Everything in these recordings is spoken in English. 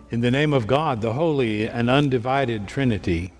In the name of God, the Holy and Undivided Trinity.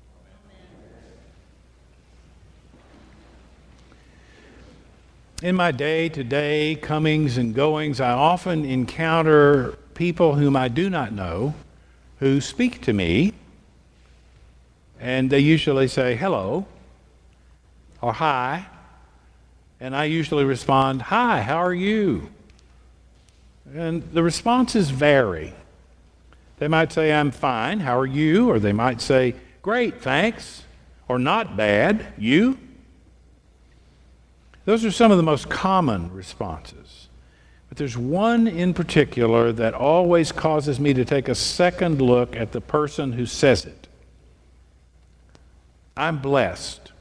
In my day-to-day comings and goings, I often encounter people whom I do not know who speak to me, and they usually say hello or hi, and I usually respond, "Hi, how are you?" And the responses vary. They might say, "I'm fine, how are you?" Or they might say, "Great, thanks," or "Not bad, you?" Those are some of the most common responses. But there's one in particular that always causes me to take a second look at the person who says it. I'm blessed.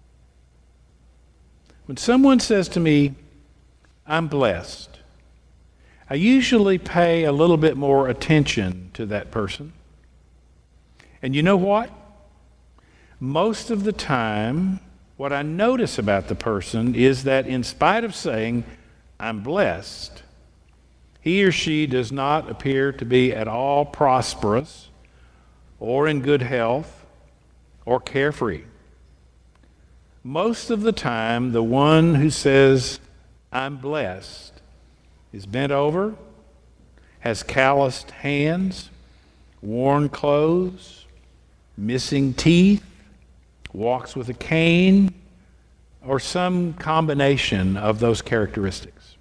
When someone says to me, "I'm blessed," I usually pay a little bit more attention to that person. And you know what? Most of the time, what I notice about the person is that in spite of saying, "I'm blessed," he or she does not appear to be at all prosperous or in good health or carefree. Most of the time, the one who says, "I'm blessed," is bent over, has calloused hands, worn clothes, missing teeth, walks with a cane, or some combination of those characteristics.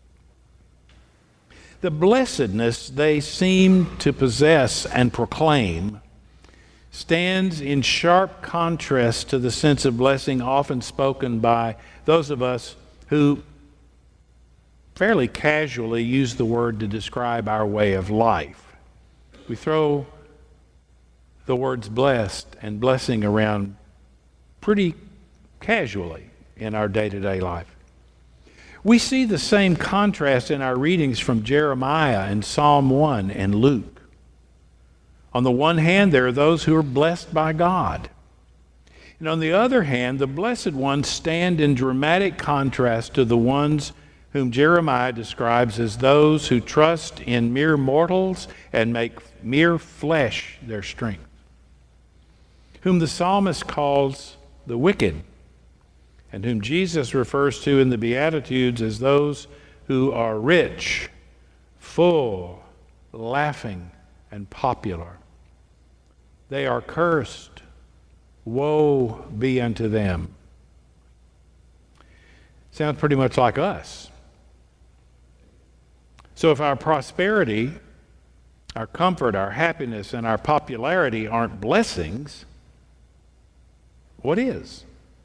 The blessedness they seem to possess and proclaim stands in sharp contrast to the sense of blessing often spoken by those of us who fairly casually use the word to describe our way of life. We throw the words blessed and blessing around pretty casually in our day-to-day life. We see the same contrast in our readings from Jeremiah and Psalm 1 and Luke. On the one hand, there are those who are blessed by God. And on the other hand, the blessed ones stand in dramatic contrast to the ones whom Jeremiah describes as those who trust in mere mortals and make mere flesh their strength, whom the psalmist calls the wicked, and whom Jesus refers to in the Beatitudes as those who are rich, full, laughing, and popular. They are cursed. Woe be unto them. Sounds pretty much like us. So if our prosperity, our comfort, our happiness, and our popularity aren't blessings, what is?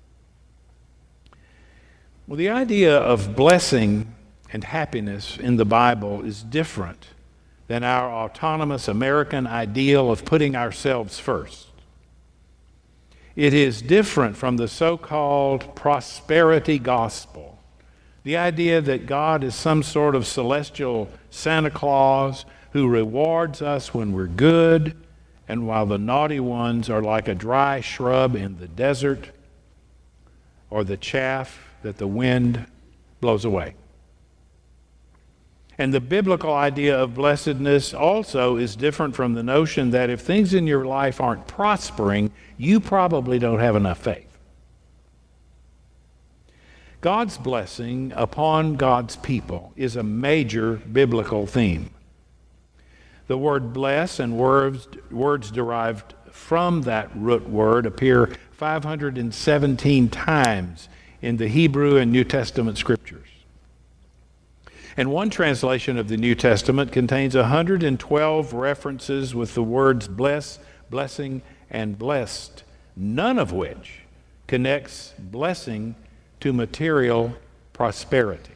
Well, the idea of blessing and happiness in the Bible is different than our autonomous American ideal of putting ourselves first. It is different from the so-called prosperity gospel, the idea that God is some sort of celestial Santa Claus who rewards us when we're good, and while the naughty ones are like a dry shrub in the desert or the chaff that the wind blows away. And the biblical idea of blessedness also is different from the notion that if things in your life aren't prospering, you probably don't have enough faith. God's blessing upon God's people is a major biblical theme. The word bless and words derived from that root word appear 517 times in the Hebrew and New Testament scriptures. And one translation of the New Testament contains 112 references with the words bless, blessing, and blessed, none of which connects blessing to material prosperity.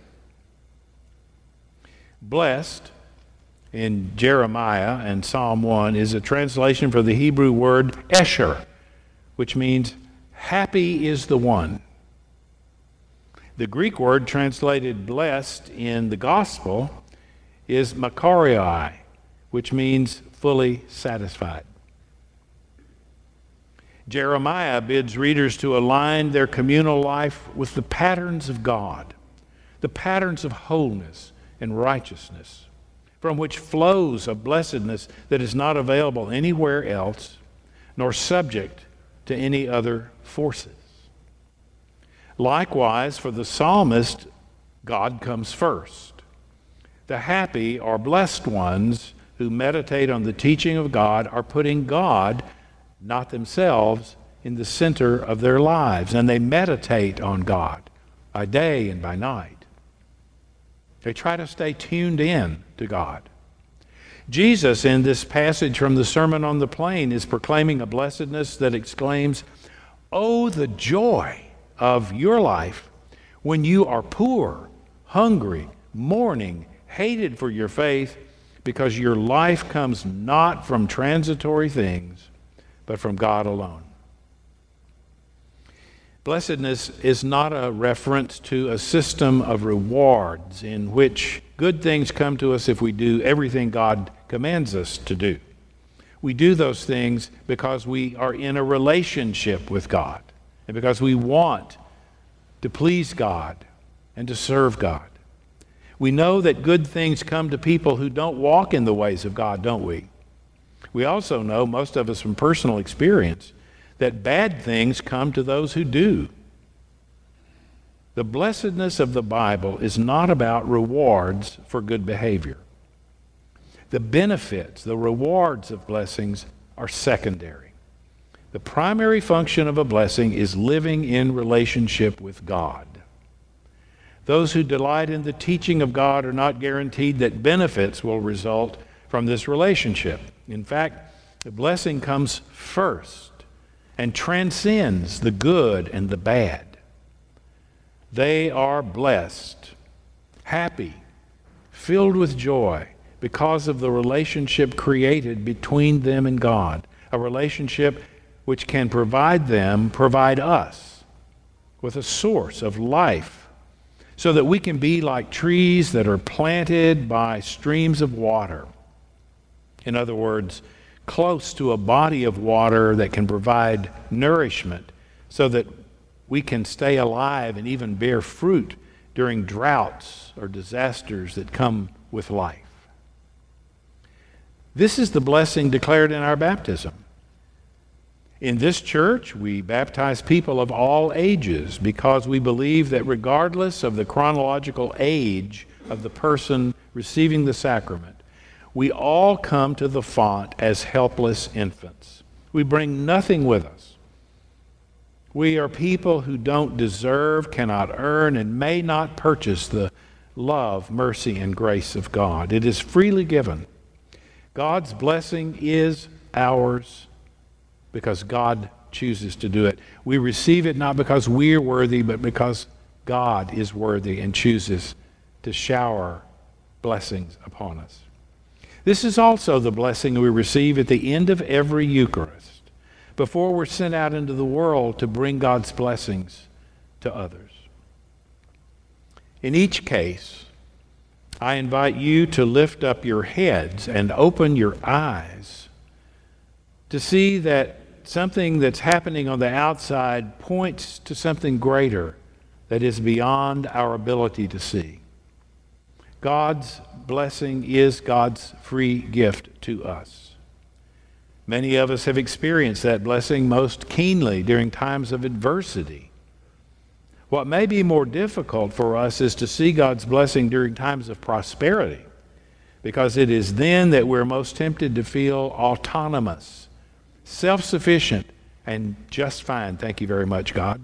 Blessed in Jeremiah and Psalm 1 is a translation for the Hebrew word esher, which means happy is the one. The Greek word translated blessed in the gospel is makarioi, which means fully satisfied. Jeremiah bids readers to align their communal life with the patterns of God, the patterns of wholeness and righteousness. from which flows a blessedness that is not available anywhere else, nor subject to any other forces. Likewise, for the psalmist, God comes first. The happy or blessed ones who meditate on the teaching of God are putting God, not themselves, in the center of their lives, and they meditate on God by day and by night. They try to stay tuned in to God. Jesus, in this passage from the Sermon on the Plain, is proclaiming a blessedness that exclaims, "Oh, the joy of your life when you are poor, hungry, mourning, hated for your faith, because your life comes not from transitory things, but from God alone." Blessedness is not a reference to a system of rewards in which good things come to us if we do everything God commands us to do. We do those things because we are in a relationship with God and because we want to please God and to serve God. We know that good things come to people who don't walk in the ways of God, don't we? We also know, most of us from personal experience, that bad things come to those who do. The blessedness of the Bible is not about rewards for good behavior. The benefits, the rewards of blessings are secondary. The primary function of a blessing is living in relationship with God. Those who delight in the teaching of God are not guaranteed that benefits will result from this relationship. In fact, the blessing comes first and transcends the good and the bad. They are blessed, happy, filled with joy because of the relationship created between them and God, a relationship which can provide us with a source of life so that we can be like trees that are planted by streams of water. In other words, close to a body of water that can provide nourishment so that we can stay alive and even bear fruit during droughts or disasters that come with life. This is the blessing declared in our baptism. In this church, we baptize people of all ages because we believe that regardless of the chronological age of the person receiving the sacrament, we all come to the font as helpless infants. We bring nothing with us. We are people who don't deserve, cannot earn, and may not purchase the love, mercy, and grace of God. It is freely given. God's blessing is ours because God chooses to do it. We receive it not because we're worthy, but because God is worthy and chooses to shower blessings upon us. This is also the blessing we receive at the end of every Eucharist, before we're sent out into the world to bring God's blessings to others. In each case, I invite you to lift up your heads and open your eyes to see that something that's happening on the outside points to something greater that is beyond our ability to see. God's blessing is God's free gift to us. Many of us have experienced that blessing most keenly during times of adversity. What may be more difficult for us is to see God's blessing during times of prosperity, because it is then that we're most tempted to feel autonomous, self-sufficient, and just fine. Thank you very much, God.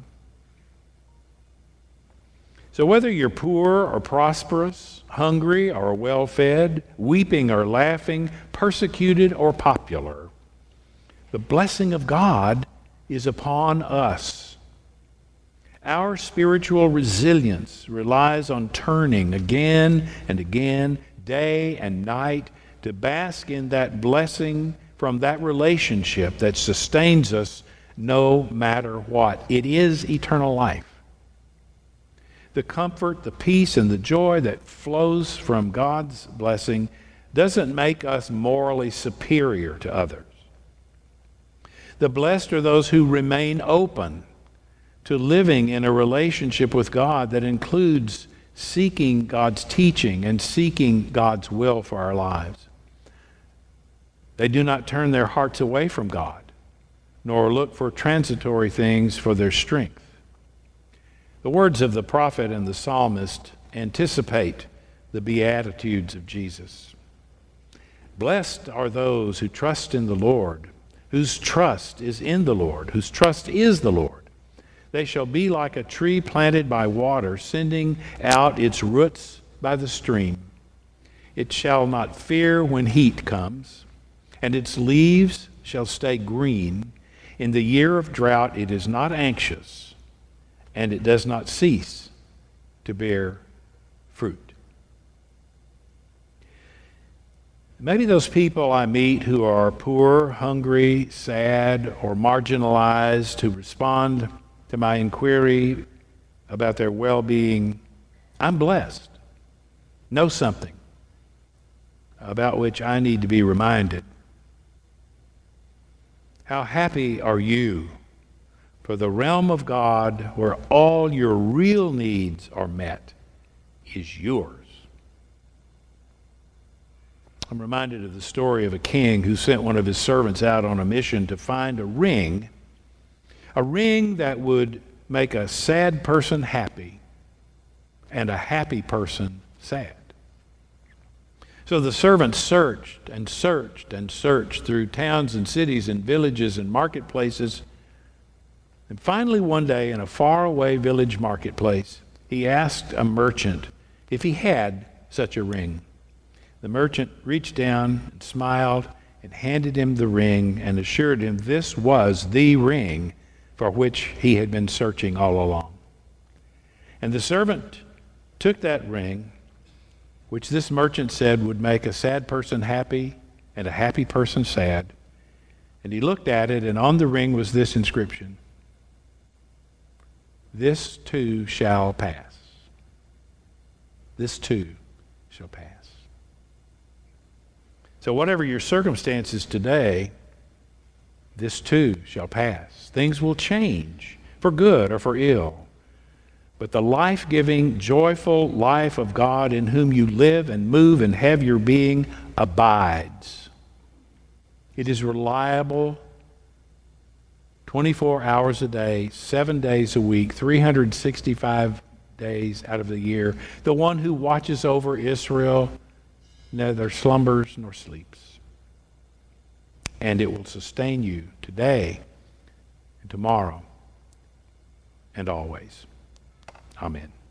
So whether you're poor or prosperous, hungry or well-fed, weeping or laughing, persecuted or popular, the blessing of God is upon us. Our spiritual resilience relies on turning again and again, day and night, to bask in that blessing from that relationship that sustains us no matter what. It is eternal life. The comfort, the peace, and the joy that flows from God's blessing doesn't make us morally superior to others. The blessed are those who remain open to living in a relationship with God that includes seeking God's teaching and seeking God's will for our lives. They do not turn their hearts away from God, nor look for transitory things for their strength. The words of the prophet and the psalmist anticipate the Beatitudes of Jesus. Blessed are those who trust in the Lord, whose trust is in the Lord, whose trust is the Lord. They shall be like a tree planted by water, sending out its roots by the stream. It shall not fear when heat comes, and its leaves shall stay green. In the year of drought it is not anxious, and it does not cease to bear fruit. Maybe those people I meet who are poor, hungry, sad, or marginalized, who respond to my inquiry about their well-being, I'm blessed, know something about which I need to be reminded. How happy are you for the realm of God where all your real needs are met is yours. I'm reminded of the story of a king who sent one of his servants out on a mission to find a ring that would make a sad person happy and a happy person sad. So the servant searched and searched and searched through towns and cities and villages and marketplaces. And finally one day in a faraway village marketplace, he asked a merchant if he had such a ring. The merchant reached down and smiled and handed him the ring and assured him this was the ring for which he had been searching all along. And the servant took that ring, which this merchant said would make a sad person happy and a happy person sad, and he looked at it, and on the ring was this inscription: "This too shall pass. This too shall pass." So whatever your circumstances today, this too shall pass. Things will change for good or for ill. But the life-giving, joyful life of God in whom you live and move and have your being abides. It is reliable 24 hours a day, 7 days a week, 365 days out of the year. The one who watches over Israel neither slumbers nor sleeps. And it will sustain you today and tomorrow and always. Amen.